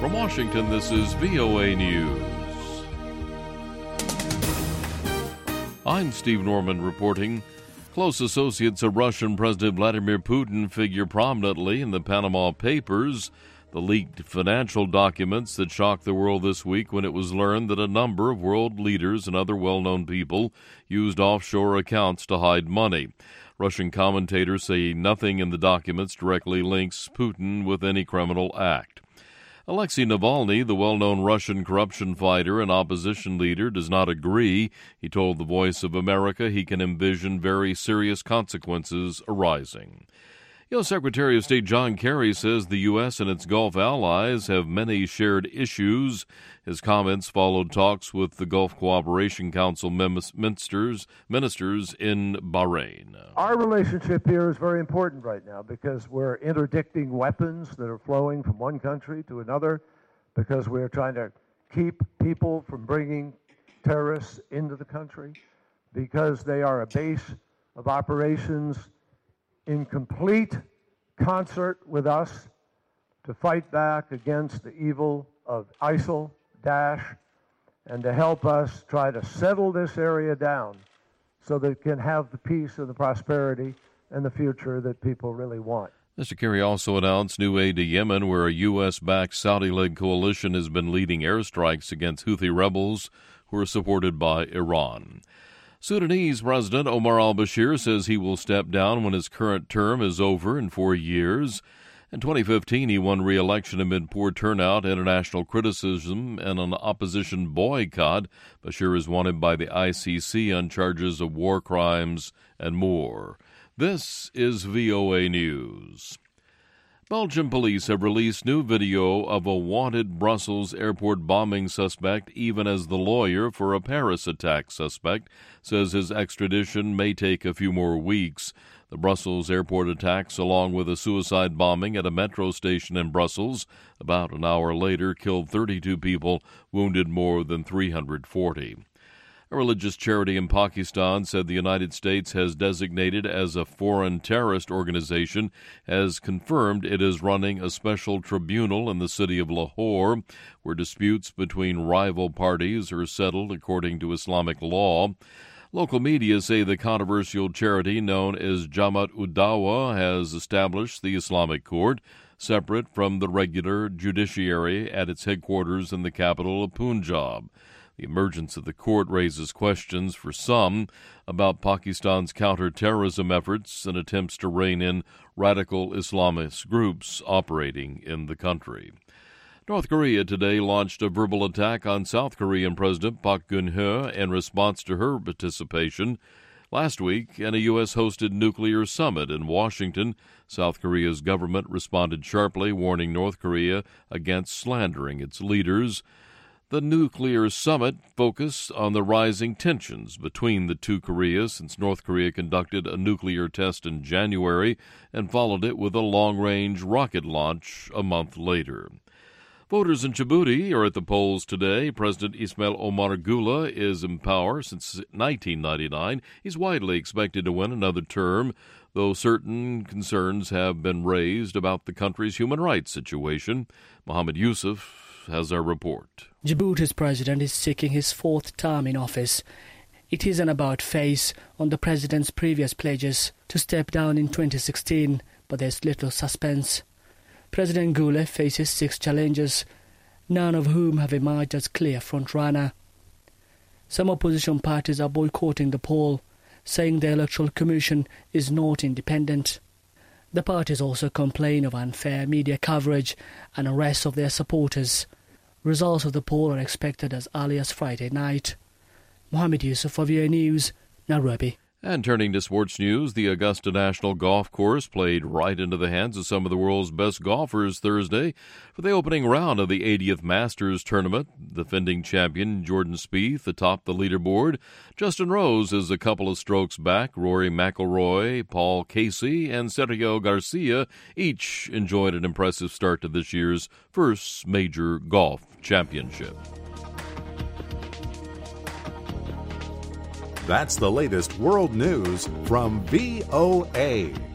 From Washington, this is VOA News. I'm Steve Norman reporting. Close associates of Russian President Vladimir Putin figure prominently in the Panama Papers, the leaked financial documents that shocked the world this week when it was learned that a number of world leaders and other well-known people used offshore accounts to hide money. Russian commentators say nothing in the documents directly links Putin with any criminal act. Alexei Navalny, the well-known Russian corruption fighter and opposition leader, does not agree. He told the Voice of America he can envision very serious consequences arising. U.S. Secretary of State John Kerry says the U.S. and its Gulf allies have many shared issues. His comments followed talks with the Gulf Cooperation Council ministers in Bahrain. Our relationship here is very important right now because we're interdicting weapons that are flowing from one country to another, because we're trying to keep people from bringing terrorists into the country, because they are a base of operations in complete concert with us to fight back against the evil of ISIL, Daesh, and to help us try to settle this area down so that it can have the peace and the prosperity and the future that people really want. Mr. Kerry also announced new aid to Yemen, where a U.S.-backed Saudi-led coalition has been leading airstrikes against Houthi rebels who are supported by Iran. Sudanese President Omar al-Bashir says he will step down when his current term is over in 4 years. In 2015, he won re-election amid poor turnout, international criticism, and an opposition boycott. Bashir is wanted by the ICC on charges of war crimes and more. This is VOA News. Belgian police have released new video of a wanted Brussels airport bombing suspect, even as the lawyer for a Paris attack suspect says his extradition may take a few more weeks. The Brussels airport attacks, along with a suicide bombing at a metro station in Brussels, about an hour later killed 32 people, wounded more than 340. A religious charity in Pakistan said the United States has designated as a foreign terrorist organization has confirmed it is running a special tribunal in the city of Lahore where disputes between rival parties are settled according to Islamic law. Local media say the controversial charity known as Jamaat-ud-Dawa has established the Islamic Court, separate from the regular judiciary, at its headquarters in the capital of Punjab. The emergence of the court raises questions for some about Pakistan's counter-terrorism efforts and attempts to rein in radical Islamist groups operating in the country. North Korea today launched a verbal attack on South Korean President Park Geun-hye in response to her participation. Last week, in a U.S.-hosted nuclear summit in Washington, South Korea's government responded sharply, warning North Korea against slandering its leaders. The nuclear summit focused on the rising tensions between the two Koreas since North Korea conducted a nuclear test in January and followed it with a long-range rocket launch a month later. Voters in Djibouti are at the polls today. President Ismail Omar Guelleh is in power since 1999. He's widely expected to win another term, though certain concerns have been raised about the country's human rights situation. Mohammed Yusuf has our report. Djibouti's president is seeking his fourth term in office. It is an about-face on the president's previous pledges to step down in 2016, but there's little suspense. President Guelleh faces 6 challengers, none of whom have emerged as clear frontrunner. Some opposition parties are boycotting the poll, saying the Electoral Commission is not independent. The parties also complain of unfair media coverage and arrests of their supporters. Results of the poll are expected as early as Friday night. Mohammed Yusuf for VOA News, Nairobi. And turning to sports news, the Augusta National Golf Course played right into the hands of some of the world's best golfers Thursday for the opening round of the 80th Masters Tournament. Defending champion Jordan Spieth atop the leaderboard. Justin Rose is a couple of strokes back. Rory McIlroy, Paul Casey, and Sergio Garcia each enjoyed an impressive start to this year's first major golf championship. That's the latest world news from VOA.